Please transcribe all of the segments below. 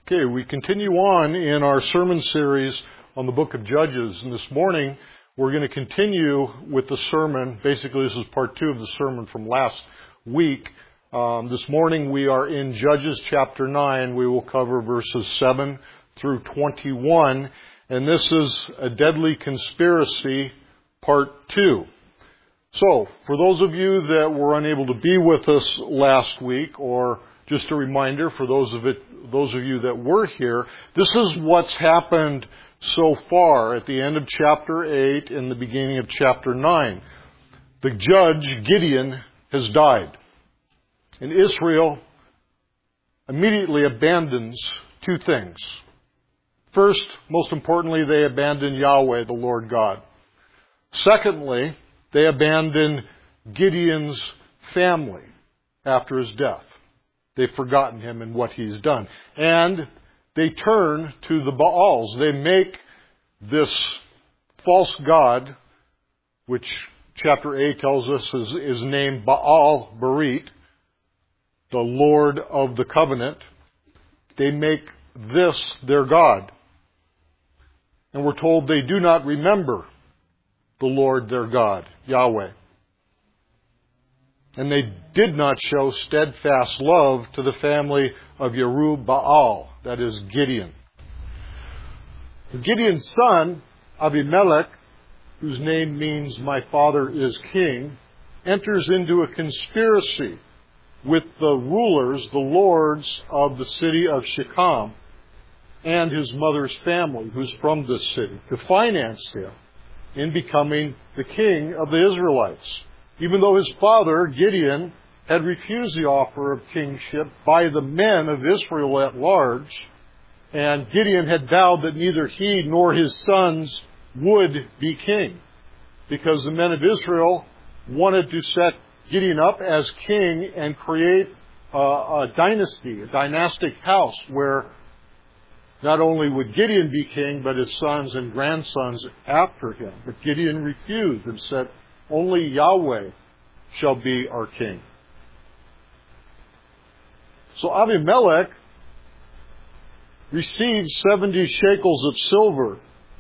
Okay, we continue on in our sermon series on the book of Judges. And this morning, we're going to continue with the sermon. Basically, this is part 2 of the sermon from last week. This morning, we are in Judges chapter 9. We will cover verses 7 through 21. And this is a deadly conspiracy, part 2. So, for those of you that were unable to be with us last week, or just a reminder for those of you that were here, this is what's happened so far at the end of chapter 8 and the beginning of chapter 9. The judge, Gideon, has died. And Israel immediately abandons 2 things. First, most importantly, they abandon Yahweh, the Lord God. Secondly, they abandon Gideon's family after his death. They've forgotten him and what he's done. And they turn to the Baals. They make this false god, which chapter 8 tells us is named Baal Berit, the Lord of the covenant. They make this their god. And we're told they do not remember the Lord their God, Yahweh. And they did not show steadfast love to the family of Yerub-Baal, that is Gideon. Gideon's son, Abimelech, whose name means my father is king, enters into a conspiracy with the rulers, the lords of the city of Shechem, and his mother's family, who's from this city, to finance him in becoming the king of the Israelites. Even though his father, Gideon, had refused the offer of kingship by the men of Israel at large, and Gideon had vowed that neither he nor his sons would be king, because the men of Israel wanted to set Gideon up as king and create a dynasty, a dynastic house, where not only would Gideon be king, but his sons and grandsons after him. But Gideon refused and said, only Yahweh shall be our king. So Abimelech received 70 shekels of silver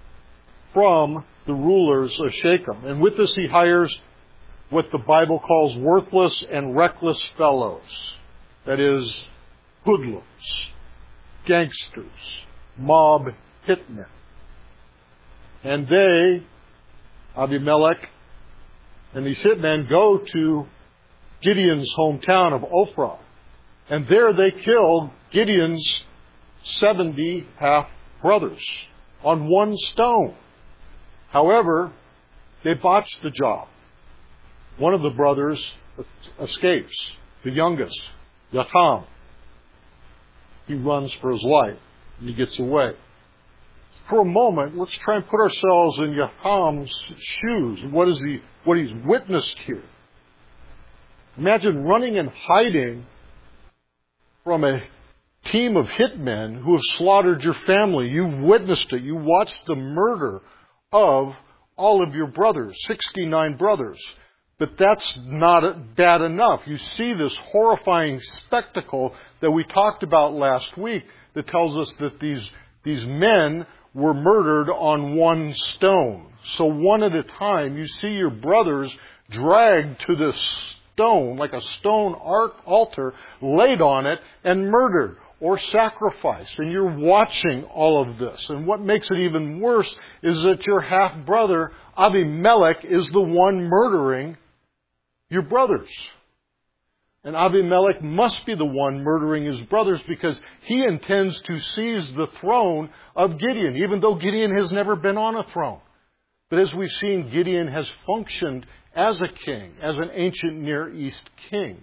from the rulers of Shechem. And with this he hires what the Bible calls worthless and reckless fellows. That is, hoodlums, gangsters, mob hitmen. And they, Abimelech, and these hitmen go to Gideon's hometown of Ophrah. And there they kill Gideon's 70 half-brothers on one stone. However, they botch the job. One of the brothers escapes, the youngest, Yatham. He runs for his life, and he gets away. For a moment, let's try and put ourselves in Yatham's shoes. What he's witnessed here. Imagine running and hiding from a team of hitmen who have slaughtered your family. You witnessed it. You watched the murder of all of your brothers, 69 brothers. But that's not bad enough. You see this horrifying spectacle that we talked about last week that tells us that these men were murdered on one stone. So one at a time, you see your brothers dragged to this stone, like a stone altar, laid on it and murdered or sacrificed. And you're watching all of this. And what makes it even worse is that your half-brother, Abimelech, is the one murdering your brothers. And Abimelech must be the one murdering his brothers because he intends to seize the throne of Gideon, even though Gideon has never been on a throne. But as we've seen, Gideon has functioned as a king, as an ancient Near East king.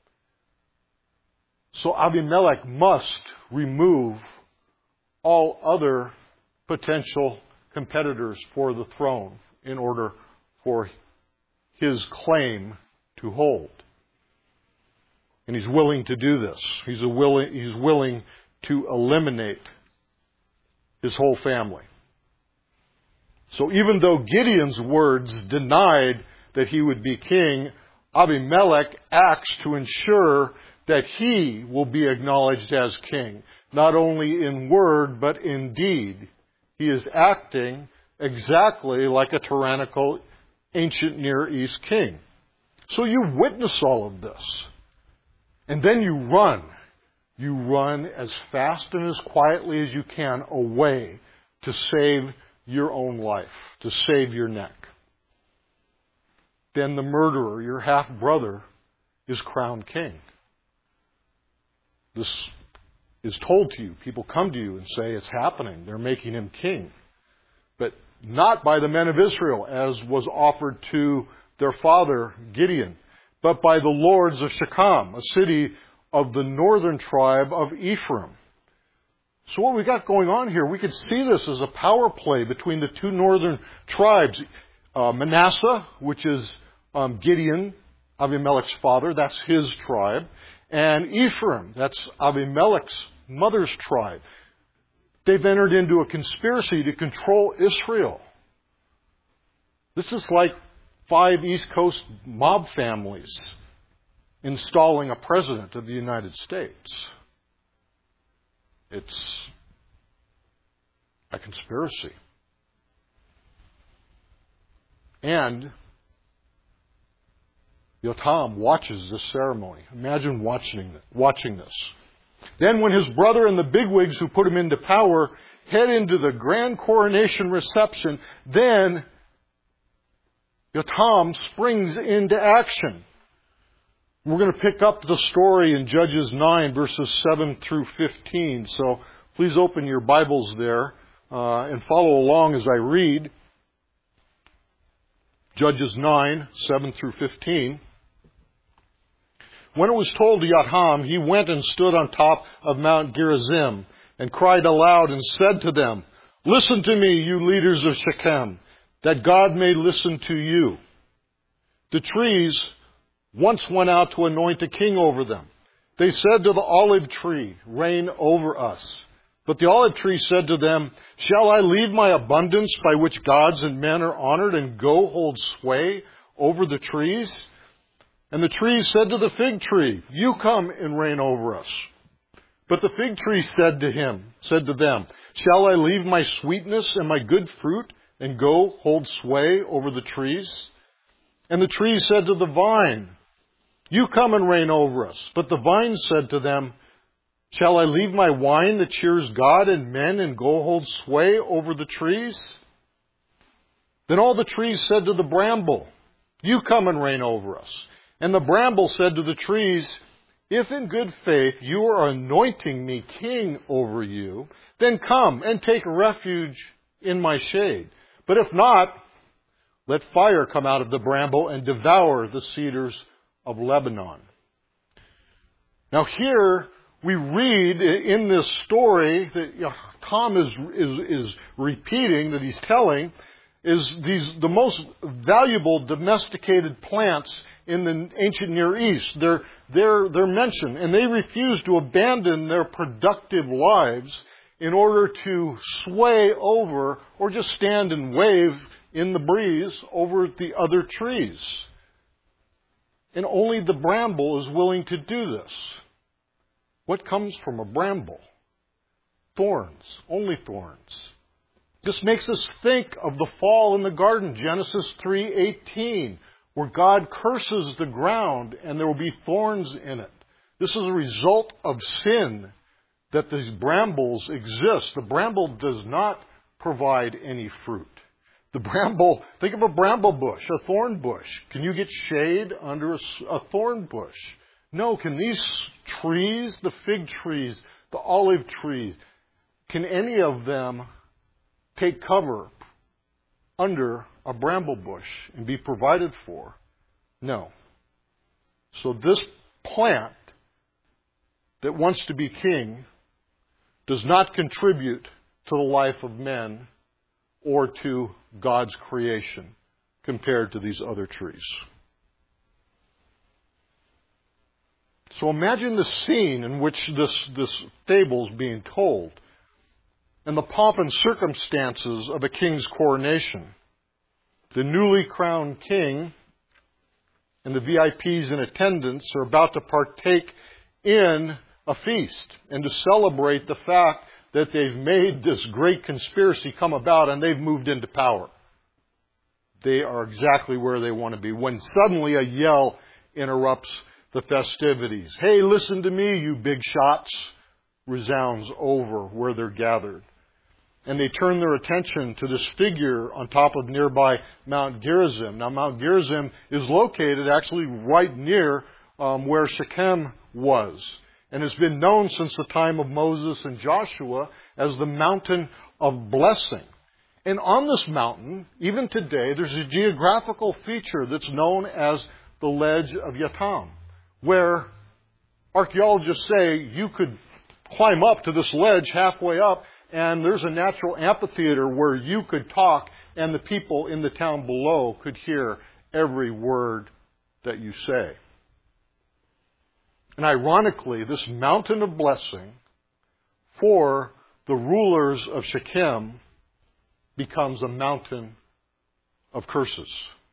So Abimelech must remove all other potential competitors for the throne in order for his claim to hold. And he's willing to do this. He's willing to eliminate his whole family. So even though Gideon's words denied that he would be king, Abimelech acts to ensure that he will be acknowledged as king. not only in word, but in deed. He is acting exactly like a tyrannical ancient Near East king. So you witness all of this. And then you run. You run as fast and as quietly as you can away to save your own life, to save your neck. Then the murderer, your half-brother, is crowned king. This is told to you. People come to you and say it's happening. They're making him king. But not by the men of Israel, as was offered to their father Gideon, but by the lords of Shechem, a city of the northern tribe of Ephraim. So what we got going on here, we could see this as a power play between the two northern tribes. Manasseh, which is Gideon, Abimelech's father, that's his tribe. And Ephraim, that's Abimelech's mother's tribe. They've entered into a conspiracy to control Israel. This is like 5 East Coast mob families installing a president of the United States. It's a conspiracy. And Yotam watches this ceremony. Imagine watching this. Then when his brother and the bigwigs who put him into power head into the grand coronation reception, then Yotam springs into action. We're going to pick up the story in Judges 9, verses 7 through 15. So please open your Bibles there and follow along as I read. Judges 9, 7 through 15. When it was told to Yotam, he went and stood on top of Mount Gerizim and cried aloud and said to them, "Listen to me, you leaders of Shechem, that God may listen to you. The trees once went out to anoint a king over them. They said to the olive tree, 'Reign over us.' But the olive tree said to them, 'Shall I leave my abundance by which gods and men are honored and go hold sway over the trees?' And the trees said to the fig tree, 'You come and reign over us.' But the fig tree said to them, 'Shall I leave my sweetness and my good fruit and go hold sway over the trees?' And the tree said to the vine, 'You come and reign over us.' But the vine said to them, 'Shall I leave my wine that cheers God and men and go hold sway over the trees?' Then all the trees said to the bramble, 'You come and reign over us.' And the bramble said to the trees, 'If in good faith you are anointing me king over you, then come and take refuge in my shade. But if not, let fire come out of the bramble and devour the cedars of Lebanon.'" Now here we read in this story that Tom is repeating, that he's telling, is the most valuable domesticated plants in the ancient Near East. They're mentioned, and they refuse to abandon their productive lives in order to sway over or just stand and wave in the breeze over the other trees. And only the bramble is willing to do this. What comes from a bramble? Thorns, only thorns. This makes us think of the fall in the garden, Genesis 3:18, where God curses the ground and there will be thorns in it. This is a result of sin that these brambles exist. The bramble does not provide any fruit. The bramble, think of a bramble bush, a thorn bush. Can you get shade under a thorn bush? No. Can these trees, the fig trees, the olive trees, can any of them take cover under a bramble bush and be provided for? No. So this plant that wants to be king does not contribute to the life of men or to God's creation compared to these other trees. So imagine the scene in which this fable is being told and the pomp and circumstances of a king's coronation. The newly crowned king and the VIPs in attendance are about to partake in a feast and to celebrate the fact that they've made this great conspiracy come about and they've moved into power. They are exactly where they want to be. When suddenly a yell interrupts the festivities. Hey, listen to me, you big shots, resounds over where they're gathered. And they turn their attention to this figure on top of nearby Mount Gerizim. Now, Mount Gerizim is located actually right near where Shechem was. And it's been known since the time of Moses and Joshua as the mountain of blessing. And on this mountain, even today, there's a geographical feature that's known as the Ledge of Yatam, where archaeologists say you could climb up to this ledge halfway up, and there's a natural amphitheater where you could talk, and the people in the town below could hear every word that you say. And ironically, this mountain of blessing for the rulers of Shechem becomes a mountain of curses.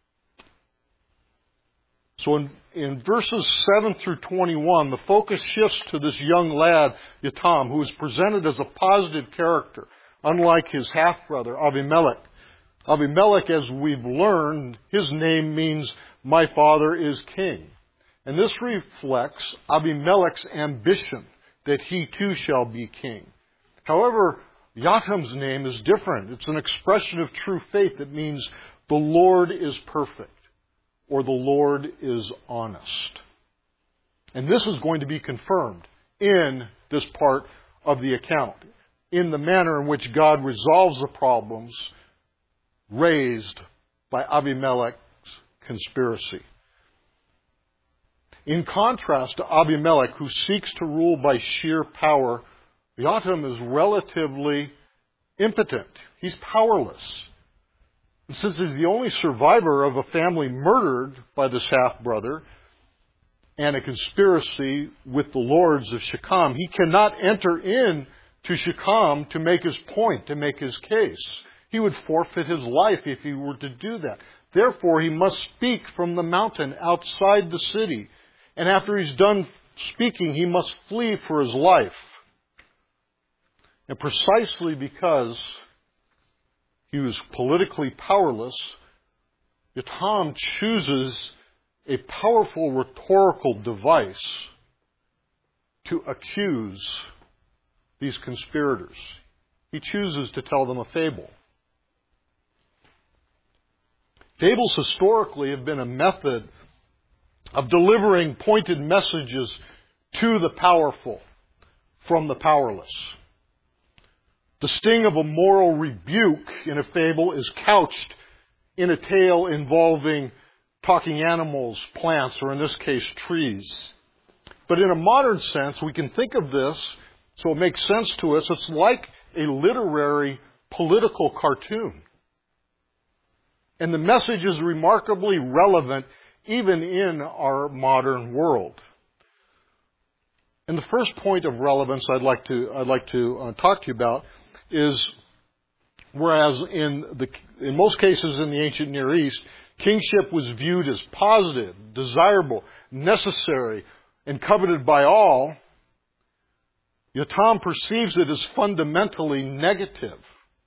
So in verses 7 through 21, the focus shifts to this young lad, Yatam, who is presented as a positive character, unlike his half-brother, Abimelech. Abimelech, as we've learned, his name means, my father is king. And this reflects Abimelech's ambition that he too shall be king. However, Yatam's name is different. It's an expression of true faith that means the Lord is perfect, or the Lord is honest. And this is going to be confirmed in this part of the account, in the manner in which God resolves the problems raised by Abimelech's conspiracy. In contrast to Abimelech, who seeks to rule by sheer power, Yatam is relatively impotent. He's powerless. And since he's the only survivor of a family murdered by this half-brother and a conspiracy with the lords of Shechem, he cannot enter in to Shechem to make his point, to make his case. He would forfeit his life if he were to do that. Therefore, he must speak from the mountain outside the city. And after he's done speaking, he must flee for his life. And precisely because he was politically powerless, Yatam chooses a powerful rhetorical device to accuse these conspirators. He chooses to tell them a fable. Fables historically have been a method of delivering pointed messages to the powerful from the powerless. The sting of a moral rebuke in a fable is couched in a tale involving talking animals, plants, or in this case, trees. But in a modern sense, we can think of this, so it makes sense to us, it's like a literary political cartoon. And the message is remarkably relevant even in our modern world. And the first point of relevance I'd like to talk to you about is, whereas in most cases in the ancient Near East, kingship was viewed as positive, desirable, necessary, and coveted by all, Yatam perceives it as fundamentally negative.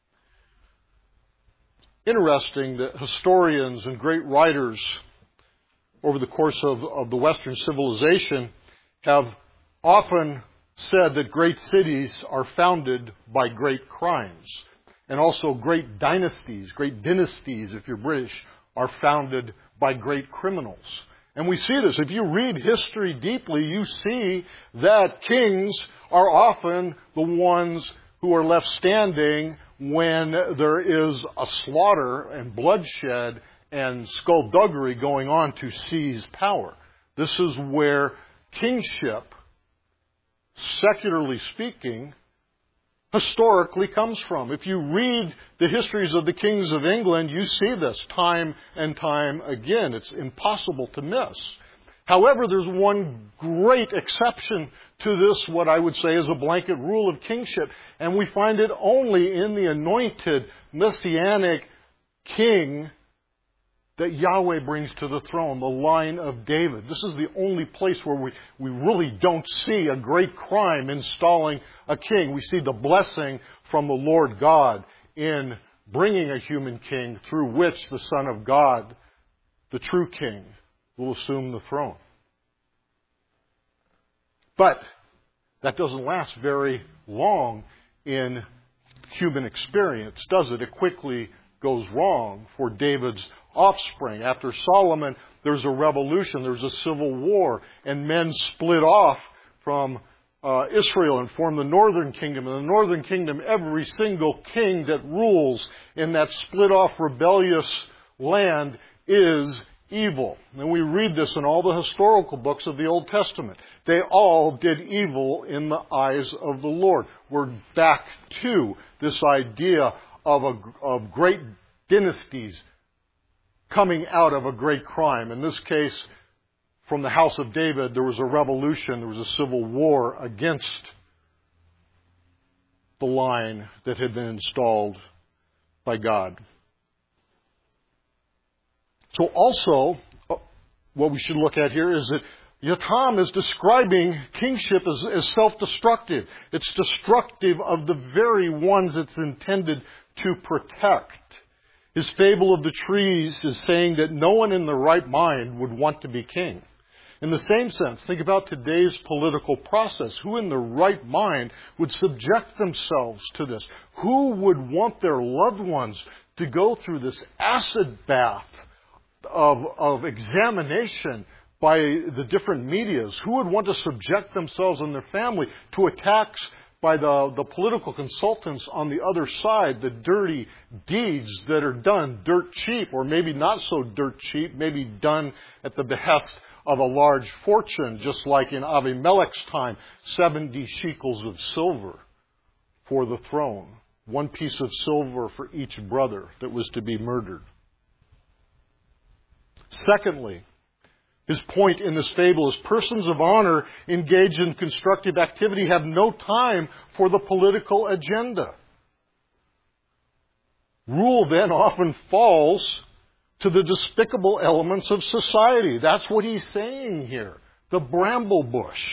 Interesting that historians and great writers over the course of the Western civilization have often said that great cities are founded by great crimes. And also great dynasties, if you're British, are founded by great criminals. And we see this. If you read history deeply, you see that kings are often the ones who are left standing when there is a slaughter and bloodshed and skullduggery going on to seize power. This is where kingship, secularly speaking, historically comes from. If you read the histories of the kings of England, you see this time and time again. It's impossible to miss. However, there's one great exception to this, what I would say is a blanket rule of kingship, and we find it only in the anointed messianic king that Yahweh brings to the throne, the line of David. This is the only place where we really don't see a great crime installing a king. We see the blessing from the Lord God in bringing a human king through which the Son of God, the true king, will assume the throne. But that doesn't last very long in human experience, does it? It quickly goes wrong for David's offspring. After Solomon, there's a revolution, there's a civil war, and men split off from Israel and form the northern kingdom. In the northern kingdom, every single king that rules in that split off rebellious land is evil. And we read this in all the historical books of the Old Testament. They all did evil in the eyes of the Lord. We're back to this idea of great dynasties coming out of a great crime. In this case, from the house of David, there was a revolution, there was a civil war against the line that had been installed by God. So also, what we should look at here is that Yotam is describing kingship as self-destructive. It's destructive of the very ones it's intended to protect. His fable of the trees is saying that no one in the right mind would want to be king. In the same sense, think about today's political process. Who in the right mind would subject themselves to this? Who would want their loved ones to go through this acid bath of examination by the different medias? Who would want to subject themselves and their family to attacks by the political consultants on the other side, the dirty deeds that are done dirt cheap, or maybe not so dirt cheap, maybe done at the behest of a large fortune, just like in Abimelech's time, 70 shekels of silver for the throne. One piece of silver for each brother that was to be murdered. Secondly, his point in this fable is persons of honor engaged in constructive activity have no time for the political agenda. Rule then often falls to the despicable elements of society. That's what he's saying here. The bramble bush.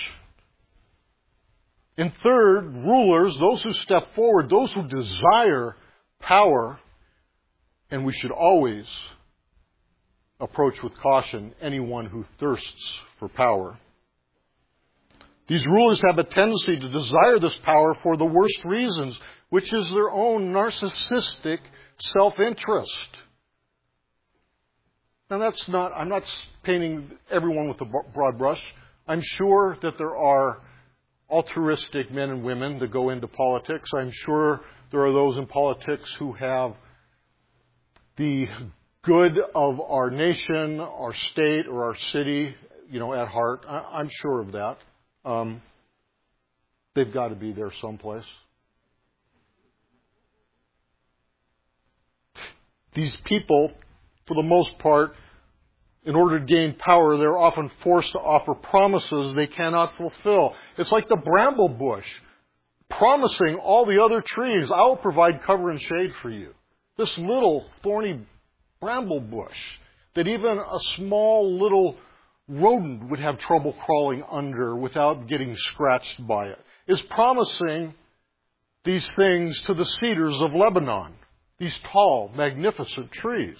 And third, rulers, those who step forward, those who desire power, and we should always approach with caution anyone who thirsts for power. These rulers have a tendency to desire this power for the worst reasons, which is their own narcissistic self-interest. Now I'm not painting everyone with a broad brush. I'm sure that there are altruistic men and women that go into politics. I'm sure there are those in politics who have the good of our nation, our state, or our city, at heart. I'm sure of that. They've got to be there someplace. These people, for the most part, in order to gain power, they're often forced to offer promises they cannot fulfill. It's like the bramble bush, promising all the other trees, I will provide cover and shade for you. This little thorny bramble bush that even a small little rodent would have trouble crawling under without getting scratched by it, is promising these things to the cedars of Lebanon, these tall, magnificent trees.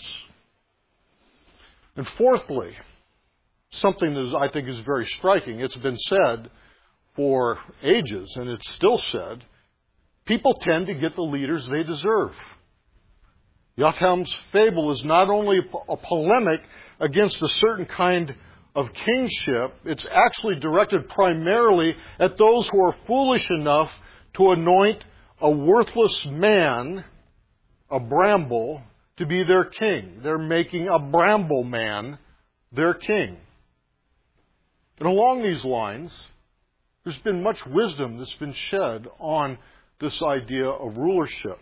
And fourthly, something that I think is very striking, it's been said for ages, and it's still said, people tend to get the leaders they deserve. Yotam's fable is not only a polemic against a certain kind of kingship, it's actually directed primarily at those who are foolish enough to anoint a worthless man, a bramble, to be their king. They're making a bramble man their king. And along these lines, there's been much wisdom that's been shed on this idea of rulership.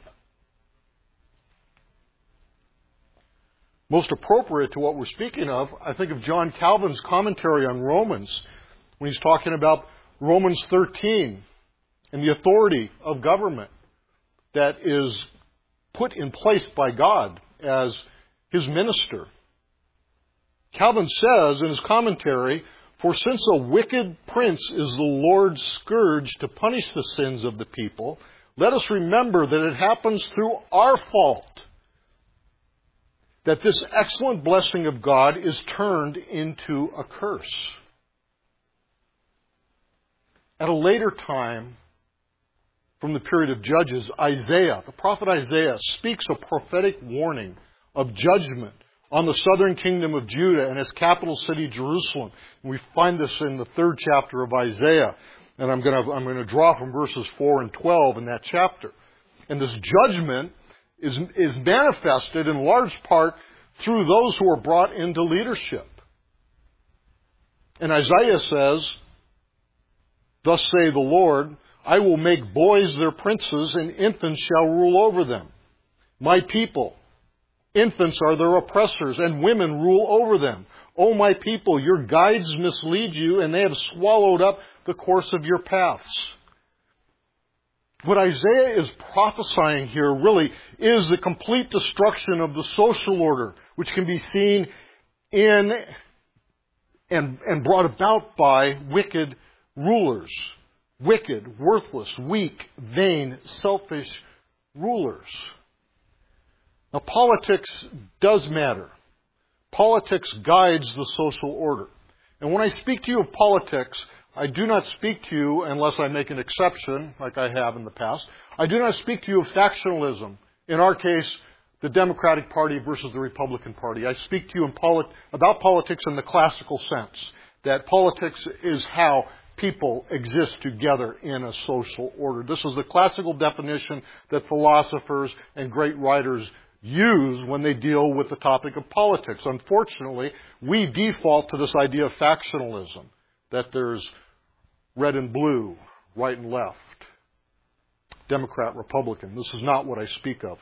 Most appropriate to what we're speaking of, I think of John Calvin's commentary on Romans, when he's talking about Romans 13 and the authority of government that is put in place by God as His minister. Calvin says in his commentary, "For since a wicked prince is the Lord's scourge to punish the sins of the people, let us remember that it happens through our fault that this excellent blessing of God is turned into a curse." At a later time, from the period of Judges, Isaiah, the prophet Isaiah, speaks a prophetic warning of judgment on the southern kingdom of Judah and its capital city, Jerusalem. And we find this in the 3rd chapter of Isaiah. And I'm going to draw from verses 4 and 12 in that chapter. And this judgment is manifested in large part through those who are brought into leadership. And Isaiah says, "Thus say the Lord, I will make boys their princes, and infants shall rule over them. My people, infants are their oppressors, and women rule over them. O my people, your guides mislead you, and they have swallowed up the course of your paths." What Isaiah is prophesying here really is the complete destruction of the social order, which can be seen in and brought about by wicked rulers. Wicked, worthless, weak, vain, selfish rulers. Now, politics does matter. Politics guides the social order. And when I speak to you of politics, I do not speak to you, unless I make an exception, like I have in the past, I do not speak to you of factionalism. In our case, the Democratic Party versus the Republican Party. I speak to you about politics in the classical sense, that politics is how people exist together in a social order. This is the classical definition that philosophers and great writers use when they deal with the topic of politics. Unfortunately, we default to this idea of factionalism, that there's red and blue, right and left, Democrat, Republican. This is not what I speak of.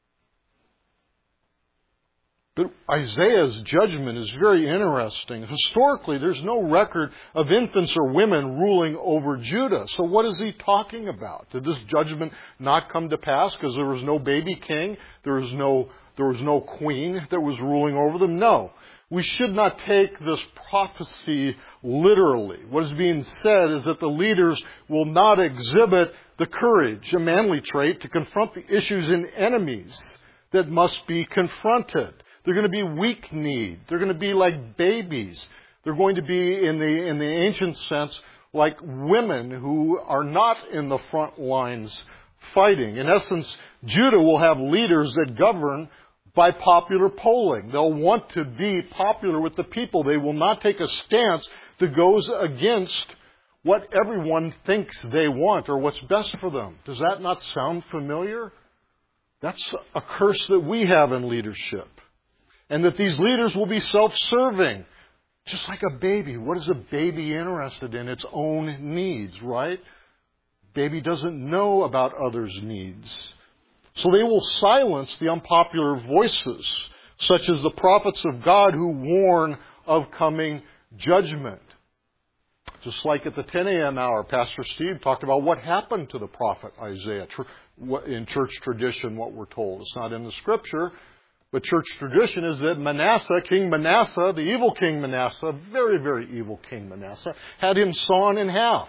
But Isaiah's judgment is very interesting. Historically, there's no record of infants or women ruling over Judah. So what is he talking about? Did this judgment not come to pass because there was no baby king? There was no queen that was ruling over them? No. We should not take this prophecy literally. What is being said is that the leaders will not exhibit the courage, a manly trait, to confront the issues and enemies that must be confronted. They're going to be weak-kneed. They're going to be like babies. They're going to be, in the ancient sense, like women who are not in the front lines fighting. In essence, Judah will have leaders that govern by popular polling. They'll want to be popular with the people. They will not take a stance that goes against what everyone thinks they want or what's best for them. Does that not sound familiar? That's a curse that we have in leadership. And that these leaders will be self-serving. Just like a baby. What is a baby interested in? Its own needs, right? Baby doesn't know about others' needs. So they will silence the unpopular voices, such as the prophets of God who warn of coming judgment. Just like at the 10 a.m. hour, Pastor Steve talked about what happened to the prophet Isaiah. In church tradition, what we're told. It's not in the Scripture. But church tradition is that Manasseh, King Manasseh, the evil King Manasseh, very, very evil King Manasseh, had him sawn in half.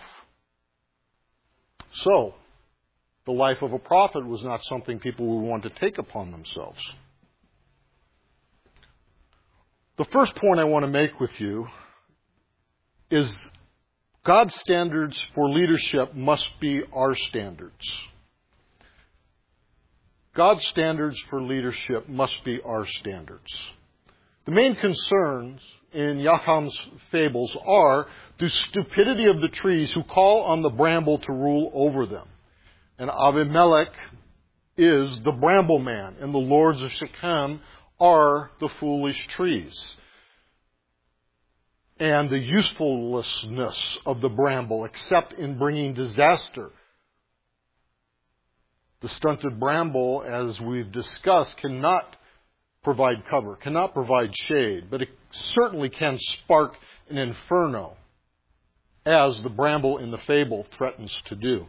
So, the life of a prophet was not something people would want to take upon themselves. The first point I want to make with you is God's standards for leadership must be our standards. God's standards for leadership must be our standards. The main concerns in Jacham's fables are the stupidity of the trees who call on the bramble to rule over them. And Abimelech is the bramble man, and the lords of Shechem are the foolish trees. And the usefulness of the bramble, except in bringing disaster. The stunted bramble, as we've discussed, cannot provide cover, cannot provide shade, but it certainly can spark an inferno, as the bramble in the fable threatens to do.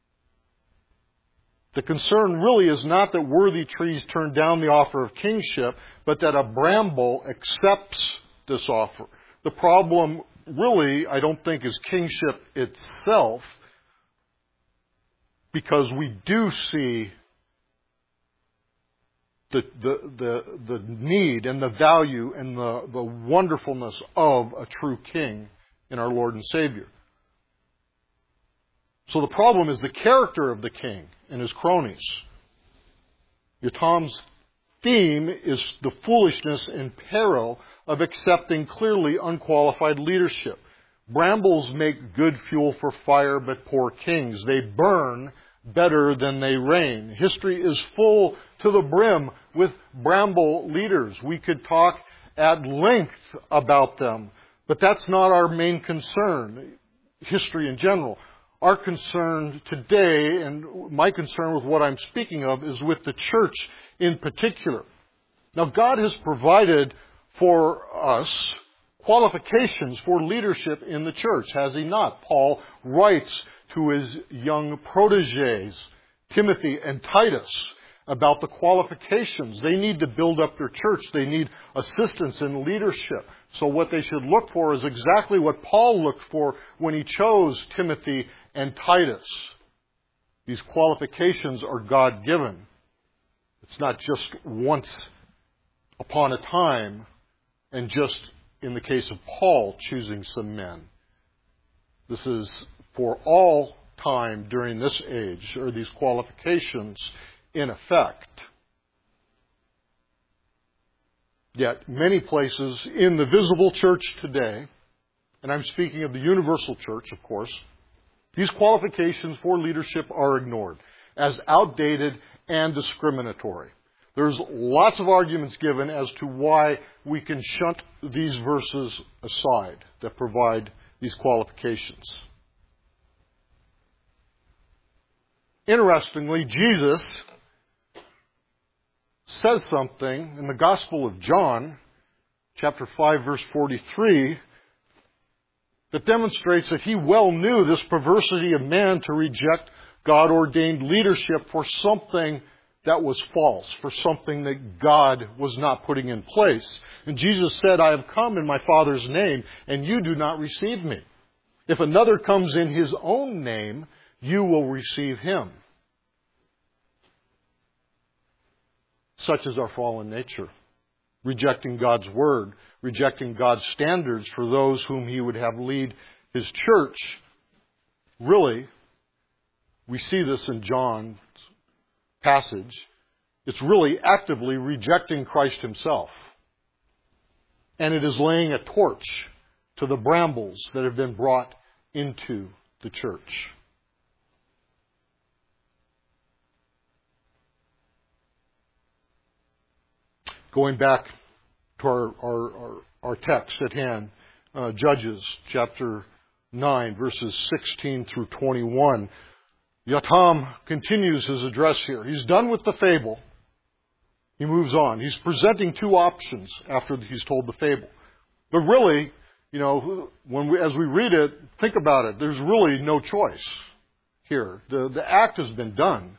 The concern really is not that worthy trees turn down the offer of kingship, but that a bramble accepts this offer. The problem really, I don't think, is kingship itself, because we do see the need and the value and the wonderfulness of a true king in our Lord and Savior. So the problem is the character of the king and his cronies. Yotam's theme is the foolishness and peril of accepting clearly unqualified leadership. Brambles make good fuel for fire, but poor kings. They burn better than they reign. History is full to the brim with bramble leaders. We could talk at length about them, but that's not our main concern, history in general. Our concern today, and my concern with what I'm speaking of, is with the church in particular. Now, God has provided for us qualifications for leadership in the church, has He not? Paul writes to his young protégés, Timothy and Titus, about the qualifications. They need to build up their church. They need assistance in leadership. So what they should look for is exactly what Paul looked for when he chose Timothy and Titus. These qualifications are God-given. It's not just once upon a time and just, in the case of Paul, choosing some men. This is for all time during this age, are these qualifications in effect. Yet many places in the visible church today, and I'm speaking of the universal church, of course, these qualifications for leadership are ignored as outdated and discriminatory. There's lots of arguments given as to why we can shunt these verses aside that provide these qualifications. Interestingly, Jesus says something in the Gospel of John, chapter 5, verse 43, that demonstrates that He well knew this perversity of man to reject God-ordained leadership for something that was false, for something that God was not putting in place. And Jesus said, I have come in my Father's name, and you do not receive me. If another comes in his own name, you will receive him. Such is our fallen nature. Rejecting God's word, rejecting God's standards for those whom He would have lead His church. Really, we see this in John's passage. It's really actively rejecting Christ Himself. And it is laying a torch to the brambles that have been brought into the church. Going back to our text at hand, Judges chapter 9, verses 16 through 21. Yotam continues his address here. He's done with the fable. He moves on. He's presenting two options after he's told the fable. But really, as we read it, think about it. There's really no choice here. The act has been done.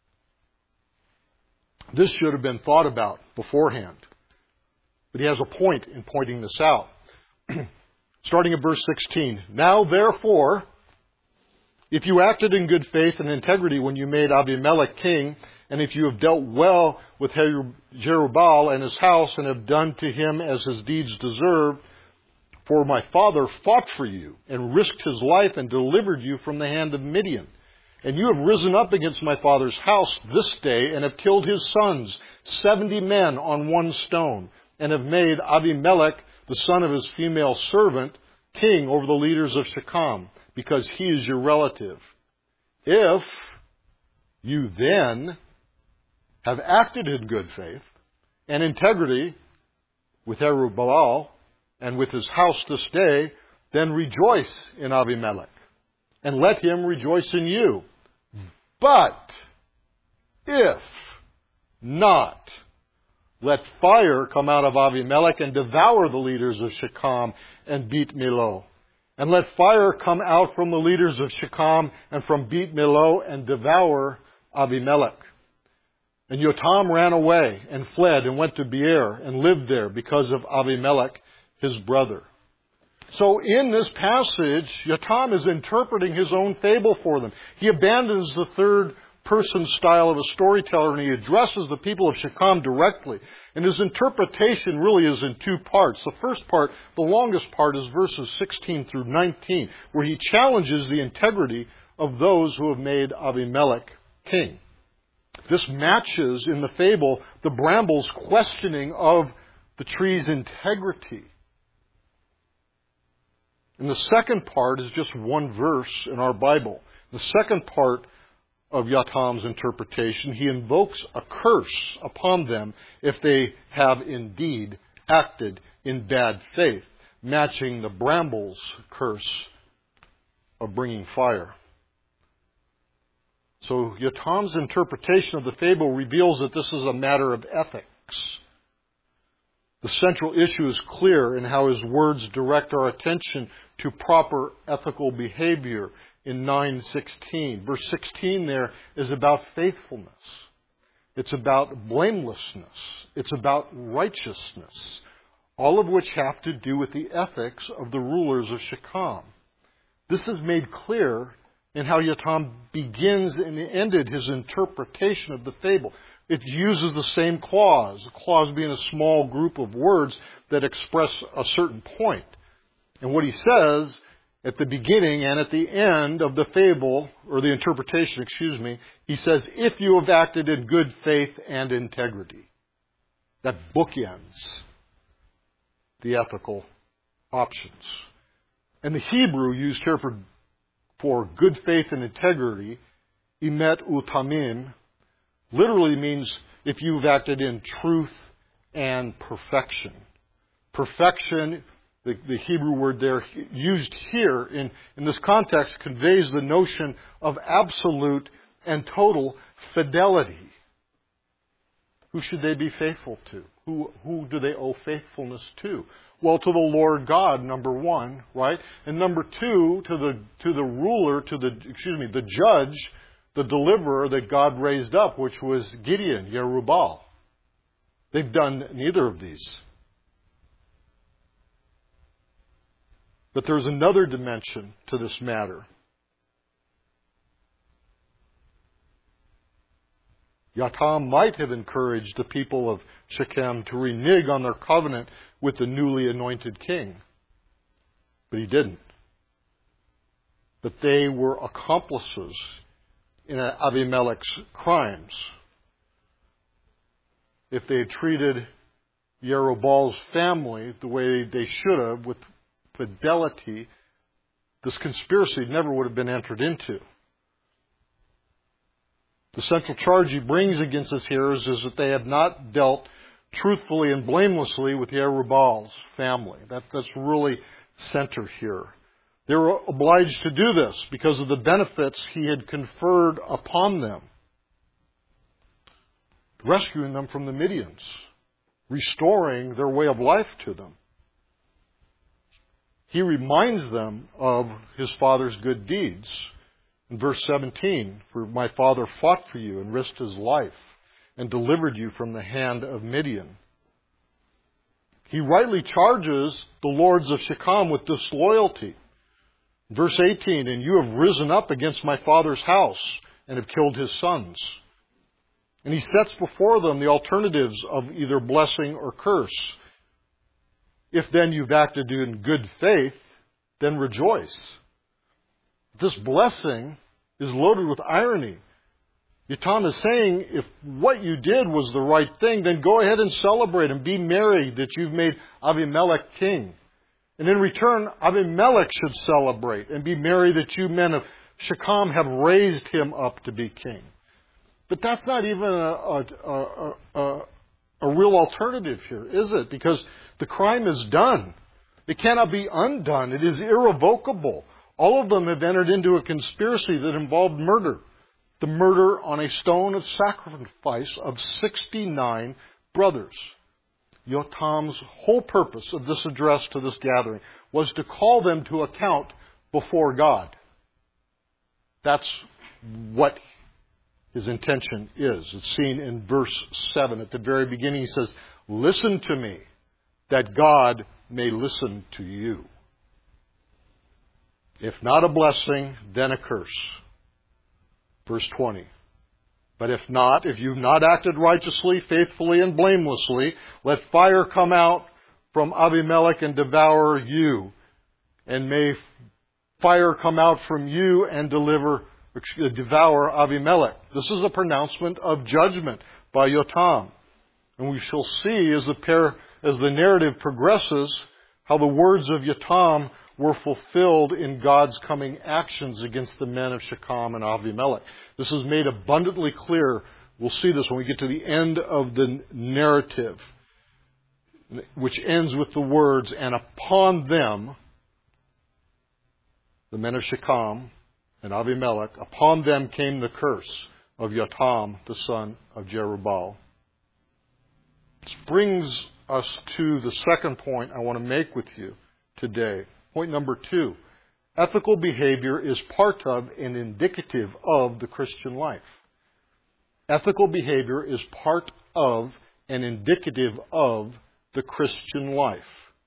This should have been thought about beforehand. But he has a point in pointing this out. Starting at verse 16. Now therefore, if you acted in good faith and integrity when you made Abimelech king, and if you have dealt well with Jerubbaal and his house, and have done to him as his deeds deserve, for my father fought for you, and risked his life, and delivered you from the hand of Midian. And you have risen up against my father's house this day, and have killed his sons, 70 men on one stone, and have made Abimelech, the son of his female servant, king over the leaders of Shechem, because he is your relative. If you then have acted in good faith and integrity with Jerubbaal and with his house this day, then rejoice in Abimelech, and let him rejoice in you. But if not, let fire come out of Abimelech and devour the leaders of Shechem and Beit Millo. And let fire come out from the leaders of Shechem and from Beit Millo and devour Abimelech. And Yotam ran away and fled and went to Beer and lived there because of Abimelech, his brother. So in this passage, Yotam is interpreting his own fable for them. He abandons the third-person style of a storyteller and he addresses the people of Shechem directly. And his interpretation really is in two parts. The first part, the longest part, is verses 16 through 19, where he challenges the integrity of those who have made Abimelech king. This matches in the fable the bramble's questioning of the tree's integrity. And the second part is just one verse in our Bible. The second part of Yotam's interpretation, he invokes a curse upon them if they have indeed acted in bad faith, matching the bramble's curse of bringing fire. So Yotam's interpretation of the fable reveals that this is a matter of ethics. The central issue is clear in how his words direct our attention to proper ethical behavior in 9:16. Verse 16 there is about faithfulness. It's about blamelessness. It's about righteousness. All of which have to do with the ethics of the rulers of Shechem. This is made clear in how Yotam begins and ended his interpretation of the fable. It uses the same clause, the clause being a small group of words that express a certain point. And what he says at the beginning and at the end of the fable, or the interpretation, he says, if you have acted in good faith and integrity. That bookends the ethical options. And the Hebrew used here for good faith and integrity, emet utamim, literally means if you've acted in truth and perfection. Perfection, the Hebrew word there used here in this context, conveys the notion of absolute and total fidelity. Who should they be faithful to? Who do they owe faithfulness to? Well, to the Lord God, number one, right? And number two, to the ruler, the judge, the deliverer that God raised up, which was Gideon, Jerubbaal. They've done neither of these. But there's another dimension to this matter. Yotam might have encouraged the people of Shechem to renege on their covenant with the newly anointed king. But he didn't. But they were accomplices in Abimelech's crimes. If they had treated Jerubbaal's family the way they should have, with fidelity, this conspiracy never would have been entered into. The central charge he brings against his hearers is that they have not dealt truthfully and blamelessly with Jerubbaal's family. That's really center here. They were obliged to do this because of the benefits he had conferred upon them. Rescuing them from the Midians. Restoring their way of life to them. He reminds them of his father's good deeds. In verse 17, for my father fought for you and risked his life and delivered you from the hand of Midian. He rightly charges the lords of Shechem with disloyalty. Verse 18, and you have risen up against my father's house and have killed his sons. And he sets before them the alternatives of either blessing or curse. If then you've acted in good faith, then rejoice. This blessing is loaded with irony. Yotam is saying, if what you did was the right thing, then go ahead and celebrate and be merry that you've made Abimelech king. And in return, Abimelech should celebrate and be merry that you men of Shechem have raised him up to be king. But that's not even a real alternative here, is it? Because the crime is done. It cannot be undone. It is irrevocable. All of them have entered into a conspiracy that involved murder. The murder on a stone of sacrifice of 69 brothers. Yotam's whole purpose of this address to this gathering was to call them to account before God. That's what his intention is. It's seen in verse 7. At the very beginning he says, listen to me, that God may listen to you. If not a blessing, then a curse. Verse 20. But if not, if you've not acted righteously, faithfully, and blamelessly, let fire come out from Abimelech and devour you. And may fire come out from you and devour Abimelech. This is a pronouncement of judgment by Yotam. And we shall see as the narrative progresses how the words of Yotam were fulfilled in God's coming actions against the men of Shechem and Abimelech. This is made abundantly clear. We'll see this when we get to the end of the narrative, which ends with the words, and upon them, the men of Shechem and Abimelech, upon them came the curse of Yotam, the son of Jerubbaal. This brings us to the second point I want to make with you today. Point number 2. Ethical behavior is part of and indicative of the Christian life. Ethical behavior is part of and indicative of the Christian life.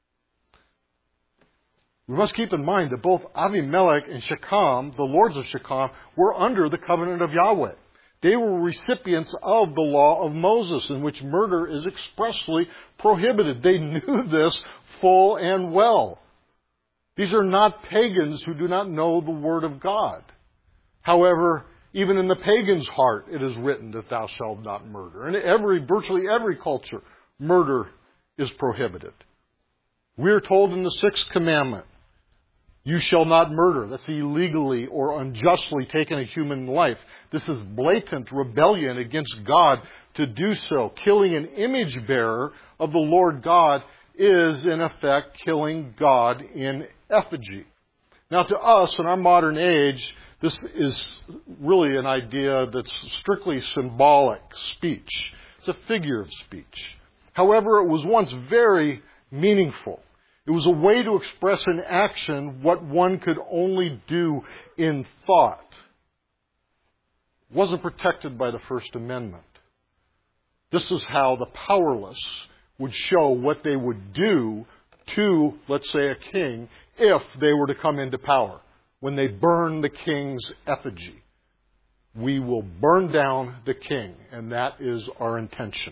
We must keep in mind that both Abimelech and Shechem, the lords of Shechem, were under the covenant of Yahweh. They were recipients of the law of Moses, in which murder is expressly prohibited. They knew this full and well. These are not pagans who do not know the Word of God. However, even in the pagan's heart, it is written that thou shalt not murder. And virtually every culture, murder is prohibited. We are told in the 6th commandment, you shall not murder. That's illegally or unjustly taking a human life. This is blatant rebellion against God to do so. Killing an image bearer of the Lord God is, in effect, killing God in effigy. Now, to us, in our modern age, this is really an idea that's strictly symbolic speech. It's a figure of speech. However, it was once very meaningful. It was a way to express in action what one could only do in thought. It wasn't protected by the First Amendment. This is how the powerless would show what they would do to, let's say, a king if they were to come into power. When they burn the king's effigy, we will burn down the king, and that is our intention.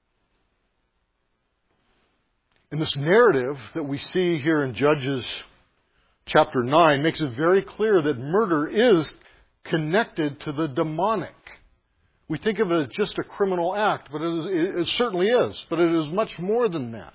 And this narrative that we see here in Judges chapter 9 makes it very clear that murder is connected to the demonic. We think of it as just a criminal act, but it certainly is. But it is much more than that.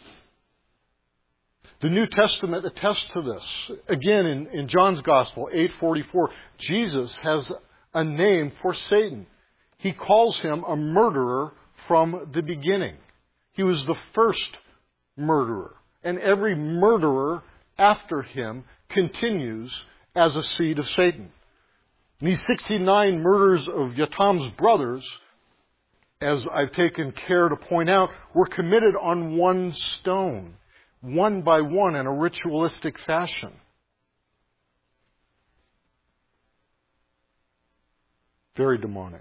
The New Testament attests to this. Again, in John's Gospel, 8:44, Jesus has a name for Satan. He calls him a murderer from the beginning. He was the first murderer. And every murderer after him continues as a seed of Satan. These 69 murders of Yotam's brothers, as I've taken care to point out, were committed on one stone, one by one in a ritualistic fashion. Very demonic.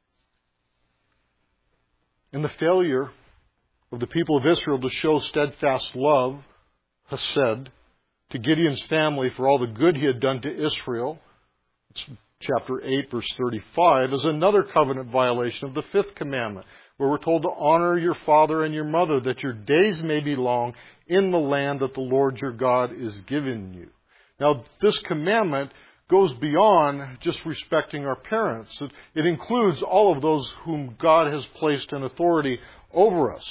And the failure of the people of Israel to show steadfast love, Hesed, to Gideon's family for all the good he had done to Israel, it's chapter 8, verse 35, is another covenant violation of the 5th commandment, where we're told to honor your father and your mother, that your days may be long in the land that the Lord your God is giving you. Now, this commandment goes beyond just respecting our parents. It includes all of those whom God has placed in authority over us.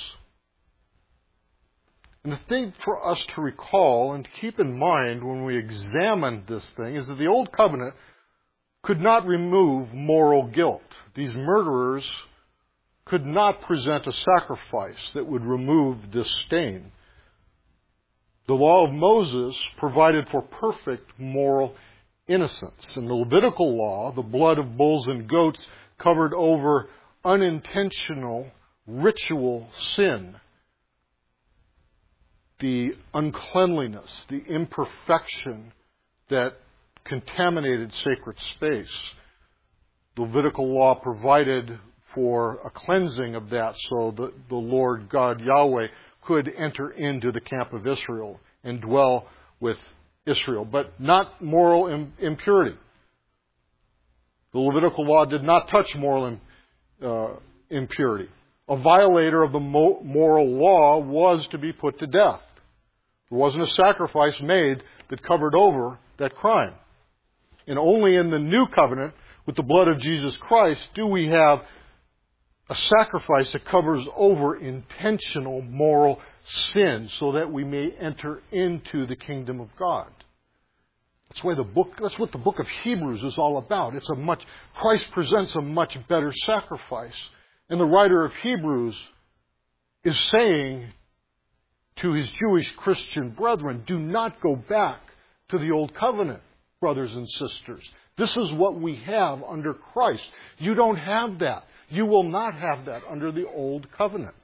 And the thing for us to recall and to keep in mind when we examine this thing is that the Old Covenant could not remove moral guilt. These murderers could not present a sacrifice that would remove this stain. The law of Moses provided for perfect moral innocence. In the Levitical law, the blood of bulls and goats covered over unintentional ritual sin. The uncleanliness, the imperfection that contaminated sacred space. The Levitical law provided for a cleansing of that, so that the Lord God Yahweh could enter into the camp of Israel and dwell with Israel, but not moral impurity. The Levitical law did not touch moral impurity. A violator of the moral law was to be put to death. There wasn't a sacrifice made that covered over that crime. And only in the new covenant, with the blood of Jesus Christ, do we have a sacrifice that covers over intentional moral sin so that we may enter into the kingdom of God. That's what the book of Hebrews is all about. Christ presents a much better sacrifice. And the writer of Hebrews is saying to his Jewish Christian brethren, do not go back to the old covenant, brothers and sisters. This is what we have under Christ. You don't have that. You will not have that under the old covenant.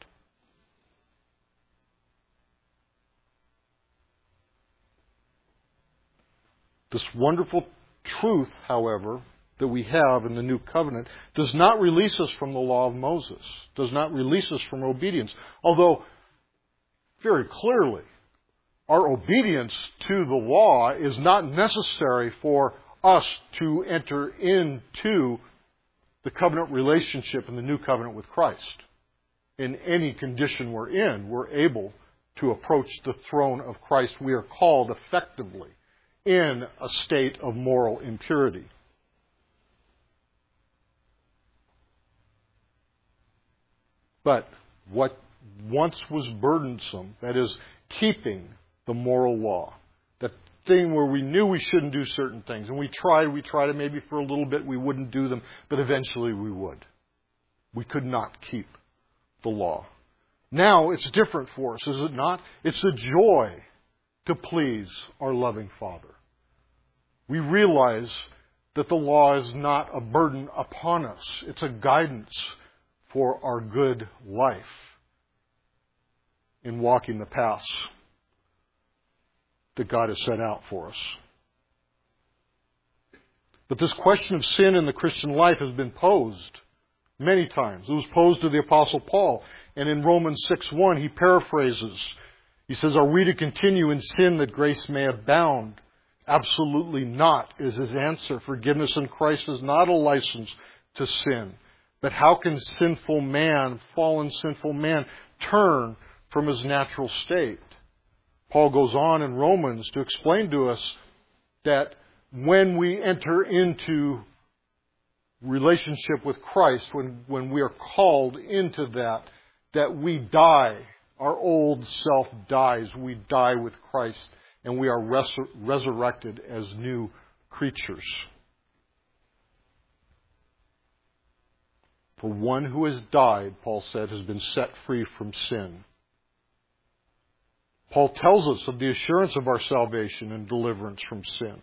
This wonderful truth, however, that we have in the new covenant does not release us from the law of Moses, does not release us from obedience. Although, very clearly, our obedience to the law is not necessary for us to enter into the covenant relationship in the new covenant with Christ. In any condition we're in, we're able to approach the throne of Christ. We are called effectively in a state of moral impurity. But what once was burdensome, that is, keeping the moral law, that thing where we knew we shouldn't do certain things, and we tried it maybe for a little bit, we wouldn't do them, but eventually we would. We could not keep the law. Now it's different for us, is it not? It's a joy to please our loving Father. We realize that the law is not a burden upon us. It's a guidance for our good life in walking the paths that God has set out for us. But this question of sin in the Christian life has been posed many times. It was posed to the Apostle Paul. And in Romans 6:1, he paraphrases. He says, are we to continue in sin that grace may abound? Absolutely not, is his answer. Forgiveness in Christ is not a license to sin. But how can fallen sinful man, turn from his natural state? Paul goes on in Romans to explain to us that when we enter into relationship with Christ, when we are called into that we die. Our old self dies. We die with Christ, and we are resurrected as new creatures. For one who has died, Paul said, has been set free from sin. Paul tells us of the assurance of our salvation and deliverance from sin.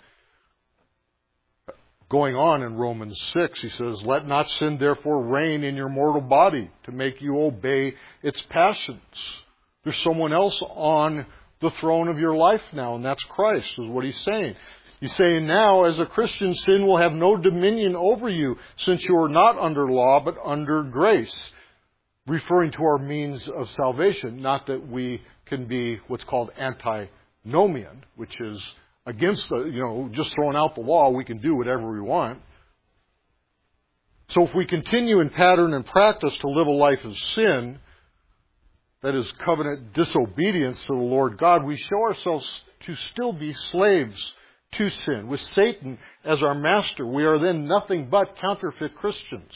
Going on in Romans 6, he says, let not sin therefore reign in your mortal body to make you obey its passions. There's someone else on the throne of your life now, and that's Christ, is what he's saying. He's saying now, as a Christian, sin will have no dominion over you, since you are not under law, but under grace. Referring to our means of salvation, not that we can be what's called antinomian, which is against just throwing out the law, we can do whatever we want. So if we continue in pattern and practice to live a life of sin, that is covenant disobedience to the Lord God, we show ourselves to still be slaves to sin. With Satan as our master, we are then nothing but counterfeit Christians.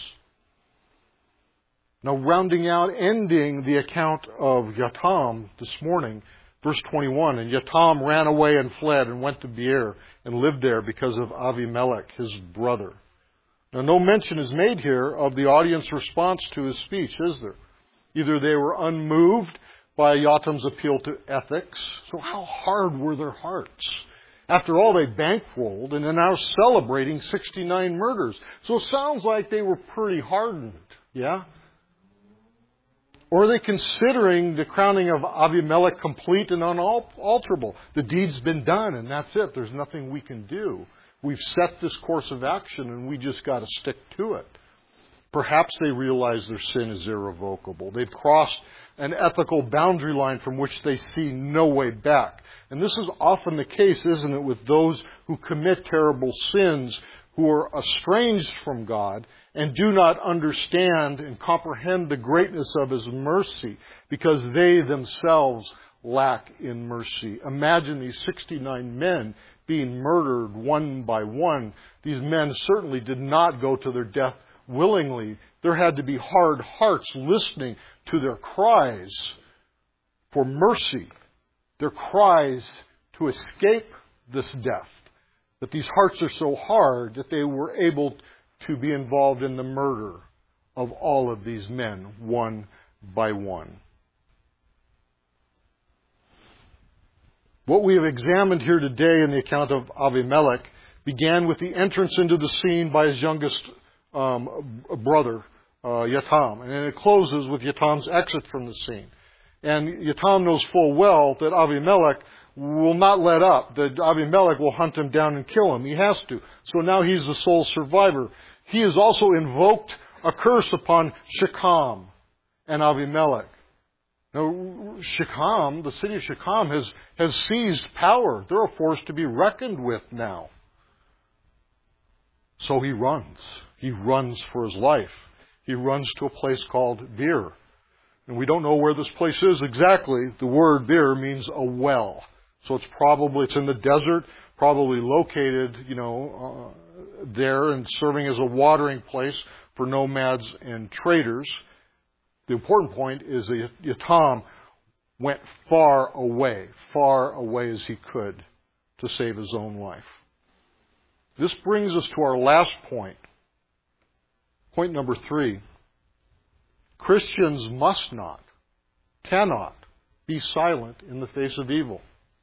Now, ending the account of Yotam this morning, verse 21, and Yotam ran away and fled and went to Beer and lived there because of Avimelech, his brother. Now, no mention is made here of the audience response to his speech, is there? Either they were unmoved by Yotam's appeal to ethics. So how hard were their hearts? After all, they bankrolled and are now celebrating 69 murders. So it sounds like they were pretty hardened, yeah? Or are they considering the crowning of Avimelech complete and unalterable? The deed's been done and that's it. There's nothing we can do. We've set this course of action and we just got to stick to it. Perhaps they realize their sin is irrevocable. They've crossed an ethical boundary line from which they see no way back. And this is often the case, isn't it, with those who commit terrible sins, who are estranged from God and do not understand and comprehend the greatness of His mercy because they themselves lack in mercy. Imagine these 69 men being murdered one by one. These men certainly did not go to their death willingly. There had to be hard hearts listening to their cries for mercy, their cries to escape this death. But these hearts are so hard that they were able to be involved in the murder of all of these men, one by one. What we have examined here today in the account of Avimelech began with the entrance into the scene by his youngest brother, Yotam. And then it closes with Yotam's exit from the scene. And Yotam knows full well that Avimelech will not let up, that Avimelech will hunt him down and kill him. He has to. So now he's the sole survivor. He has also invoked a curse upon Shechem and Avimelech. Now, Shechem, the city of Shechem, has seized power. They're a force to be reckoned with now. So he runs. He runs for his life. He runs to a place called Beer. And we don't know where this place is exactly. The word Beer means a well. So it's in the desert, probably located, there and serving as a watering place for nomads and traders. The important point is that Yotam went far away as he could to save his own life. This brings us to our last point. Point number 3. Christians must not, cannot be silent in the face of evil.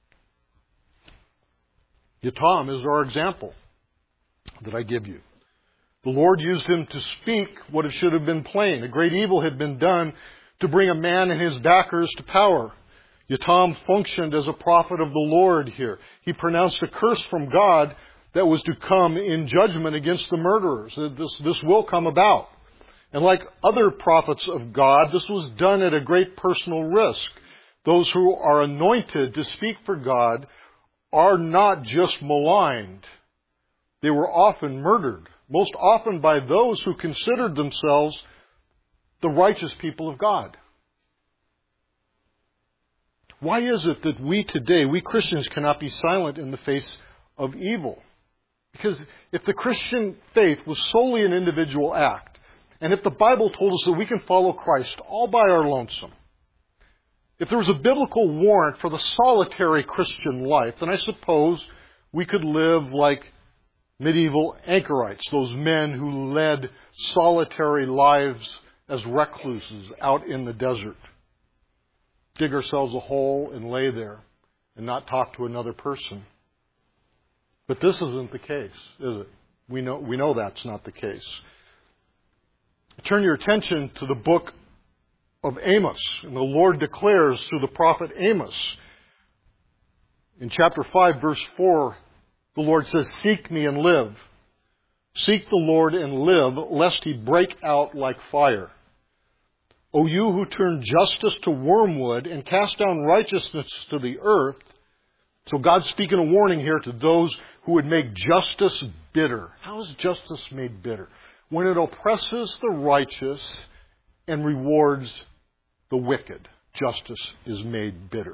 Yotam is our example that I give you. The Lord used him to speak what it should have been plain. A great evil had been done to bring a man and his backers to power. Yotam functioned as a prophet of the Lord here. He pronounced a curse from God that was to come in judgment against the murderers. This will come about. And like other prophets of God, this was done at a great personal risk. Those who are anointed to speak for God are not just maligned. They were often murdered, most often by those who considered themselves the righteous people of God. Why is it that we today, we Christians, cannot be silent in the face of evil? Because if the Christian faith was solely an individual act, and if the Bible told us that we can follow Christ all by our lonesome, if there was a biblical warrant for the solitary Christian life, then I suppose we could live like medieval anchorites, those men who led solitary lives as recluses out in the desert. Dig ourselves a hole and lay there and not talk to another person. But this isn't the case, is it? We know that's not the case. Turn your attention to the book of Amos. And the Lord declares through the prophet Amos. In chapter 5, verse 4, the Lord says, "Seek me and live. Seek the Lord and live, lest he break out like fire. O you who turn justice to wormwood and cast down righteousness to the earth." So God's speaking a warning here to those who would make justice bitter. How is justice made bitter? When it oppresses the righteous and rewards the wicked, justice is made bitter.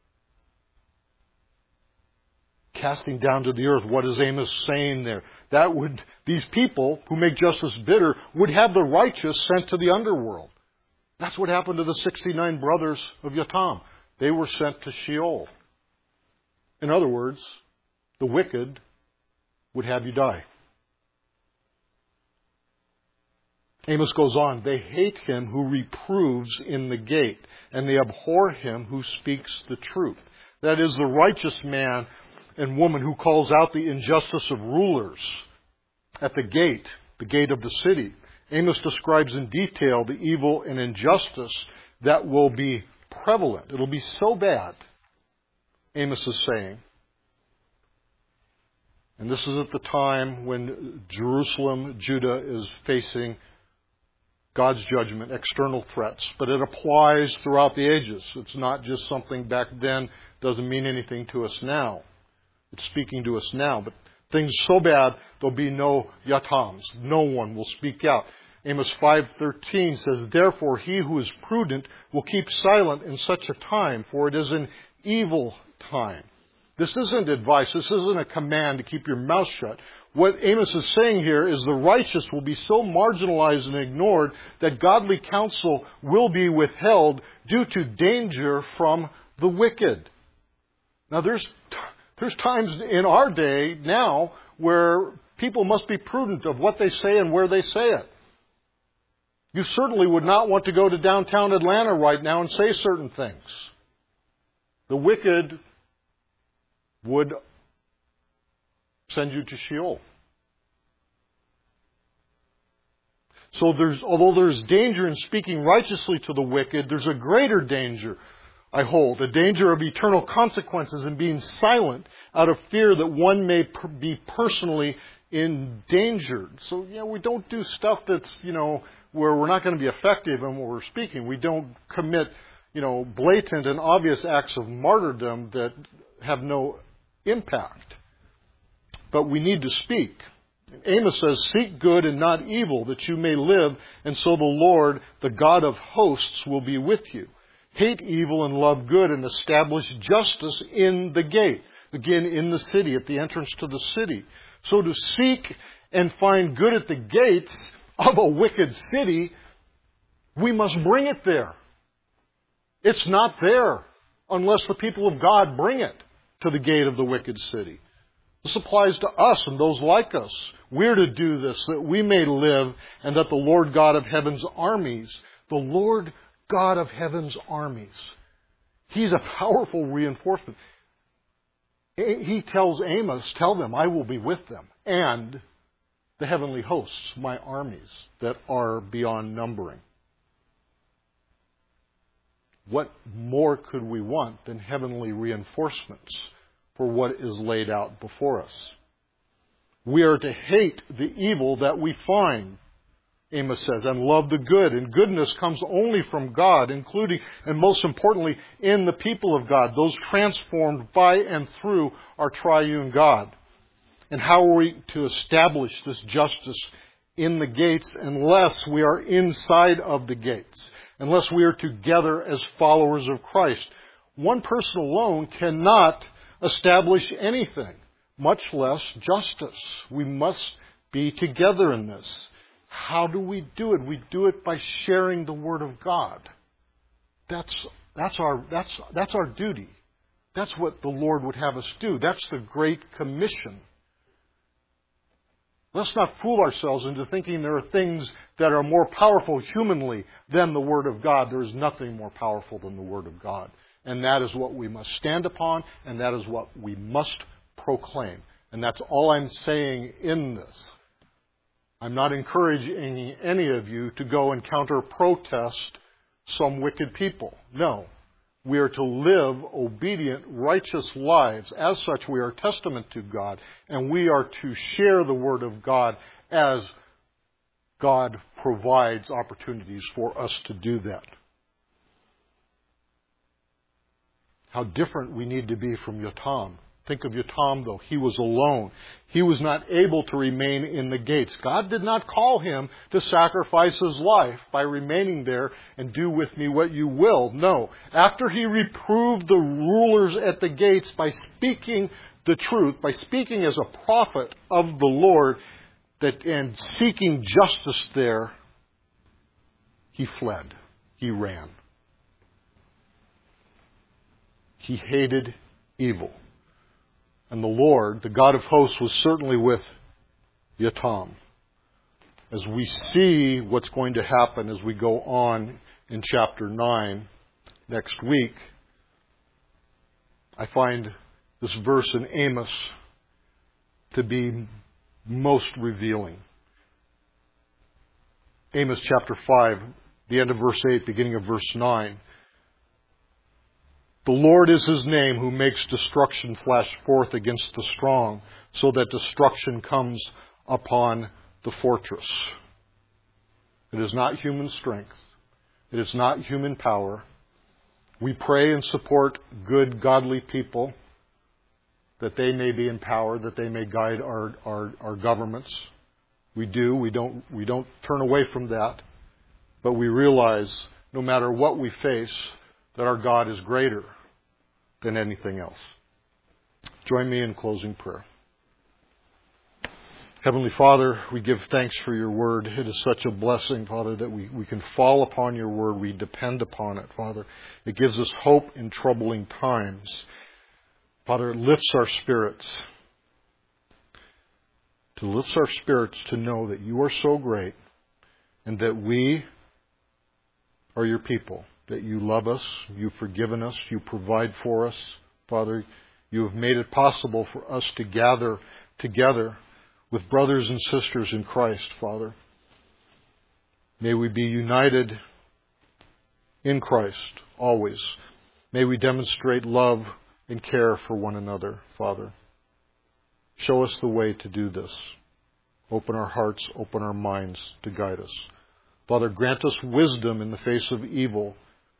Casting down to the earth, what is Amos saying there? These people who make justice bitter would have the righteous sent to the underworld. That's what happened to the 69 brothers of Yotam. They were sent to Sheol. In other words, the wicked would have you die. Amos goes on, "They hate him who reproves in the gate, and they abhor him who speaks the truth." That is, the righteous man and woman who calls out the injustice of rulers at the gate of the city. Amos describes in detail the evil and injustice that will be prevalent. It'll be so bad, Amos is saying. And this is at the time when Jerusalem, Judah, is facing God's judgment, external threats. But it applies throughout the ages. It's not just something back then, doesn't mean anything to us now. It's speaking to us now. But things so bad, there'll be no yatams. No one will speak out. Amos 5:13 says, "Therefore he who is prudent will keep silent in such a time, for it is an evil time." This isn't advice. This isn't a command to keep your mouth shut. What Amos is saying here is the righteous will be so marginalized and ignored that godly counsel will be withheld due to danger from the wicked. Now there's times in our day now where people must be prudent of what they say and where they say it. You certainly would not want to go to downtown Atlanta right now and say certain things. The wicked would send you to Sheol. So although there's danger in speaking righteously to the wicked, there's a greater danger, I hold, a danger of eternal consequences in being silent out of fear that one may be personally endangered. So, we don't do stuff that's, where we're not going to be effective in what we're speaking. We don't commit, blatant and obvious acts of martyrdom that have no impact. But we need to speak. Amos says, "Seek good and not evil, that you may live, and so the Lord, the God of hosts, will be with you. Hate evil and love good, and establish justice in the gate." Again, in the city, at the entrance to the city. So to seek and find good at the gates of a wicked city, we must bring it there. It's not there unless the people of God bring it to the gate of the wicked city. This applies to us and those like us. We're to do this that we may live and that the Lord God of heaven's armies, the Lord God of heaven's armies, He's a powerful reinforcement. He tells Amos, "Tell them I will be with them, and the heavenly hosts, my armies that are beyond numbering." What more could we want than heavenly reinforcements for what is laid out before us? We are to hate the evil that we find, Amos says, and love the good. And goodness comes only from God, including, and most importantly, in the people of God, those transformed by and through our triune God. And how are we to establish this justice in the gates unless we are inside of the gates? Unless we are together as followers of Christ. One person alone cannot establish anything, much less justice. We must be together in this. How do we do it? We do it by sharing the Word of God. That's our duty. That's what the Lord would have us do. That's the Great Commission. Let's not fool ourselves into thinking there are things that are more powerful humanly than the Word of God. There is nothing more powerful than the Word of God. And that is what we must stand upon, and that is what we must proclaim. And that's all I'm saying in this. I'm not encouraging any of you to go and counter-protest some wicked people. No. We are to live obedient, righteous lives. As such, we are testament to God, and we are to share the Word of God as God provides opportunities for us to do that. How different we need to be from Yotam. Think of Yotam, though. He was alone. He was not able to remain in the gates. God did not call him to sacrifice his life by remaining there and do with me what you will. No. After he reproved the rulers at the gates by speaking the truth, by speaking as a prophet of the Lord and seeking justice there, he fled. He ran. He hated evil. And the Lord, the God of hosts, was certainly with Yotam. As we see what's going to happen as we go on in chapter 9 next week, I find this verse in Amos to be most revealing. Amos chapter 5, the end of verse 8, beginning of verse 9. The Lord is his name who makes destruction flash forth against the strong, so that destruction comes upon the fortress. It is not human strength. It is not human power. We pray and support good, godly people that they may be empowered, that they may guide our governments. We do. We don't turn away from that. But we realize no matter what we face, that our God is greater than anything else. Join me in closing prayer. Heavenly Father, we give thanks for your word. It is such a blessing, Father, that we can fall upon your word. We depend upon it, Father. It gives us hope in troubling times. Father, it lifts our spirits. It lifts our spirits to know that you are so great and that we are your people, that you love us, you've forgiven us, you provide for us. Father, you have made it possible for us to gather together with brothers and sisters in Christ, Father. May we be united in Christ always. May we demonstrate love and care for one another, Father. Show us the way to do this. Open our hearts, open our minds to guide us. Father, grant us wisdom in the face of evil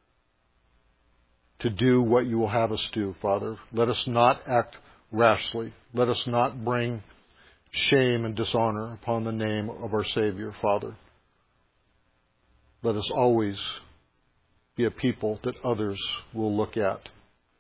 to do what you will have us do, Father. Let us not act rashly. Let us not bring shame and dishonor upon the name of our Savior, Father. Let us always be a people that others will look at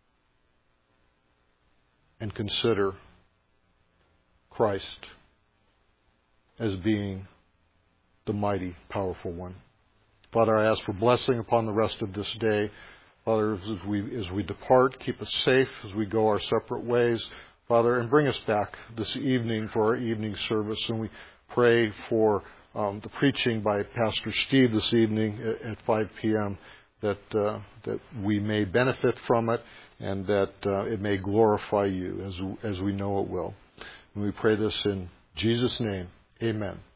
and consider Christ as being the mighty, powerful one. Father, I ask for blessing upon the rest of this day. Father, as we depart, keep us safe as we go our separate ways. Father, and bring us back this evening for our evening service. And we pray for the preaching by Pastor Steve this evening at 5 p.m. That we may benefit from it and that it may glorify you as we know it will. And we pray this in Jesus' name. Amen.